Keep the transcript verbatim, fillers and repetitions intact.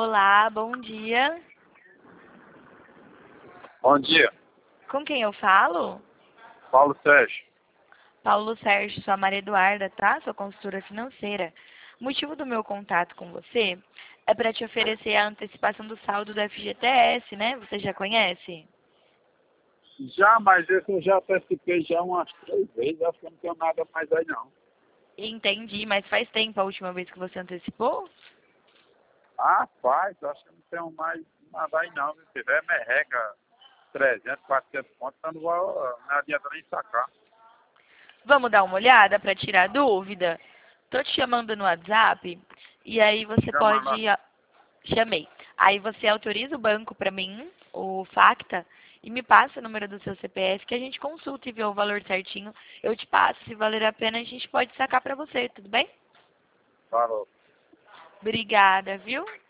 Olá, bom dia. Bom dia, Com quem eu falo? Paulo Sérgio. Paulo Sérgio, sou a Maria Eduarda, tá? Sou consultora financeira. O motivo do meu contato com você é para te oferecer a antecipação do saldo do F G T S, né? Você já conhece? Já, mas esse eu já antecipei já umas três vezes, acho que eu não tenho nada mais aí não. Entendi, mas faz tempo a última vez que você antecipou? Ah, faz, acho que eu não tenho mais nada aí não. Se tiver merreca trezentos, quatrocentos pontos, eu não, vou, não adianta nem sacar. Vamos dar uma olhada para tirar dúvida? Tô te chamando no WhatsApp e aí você Chama lá. pode... Chamei. Aí você autoriza o banco para mim, o Facta, e me passa o número do seu C P F, que a gente consulta e vê o valor certinho. Eu te passo. Se valer a pena, a gente pode sacar para você, tudo bem? Falou. Obrigada, viu?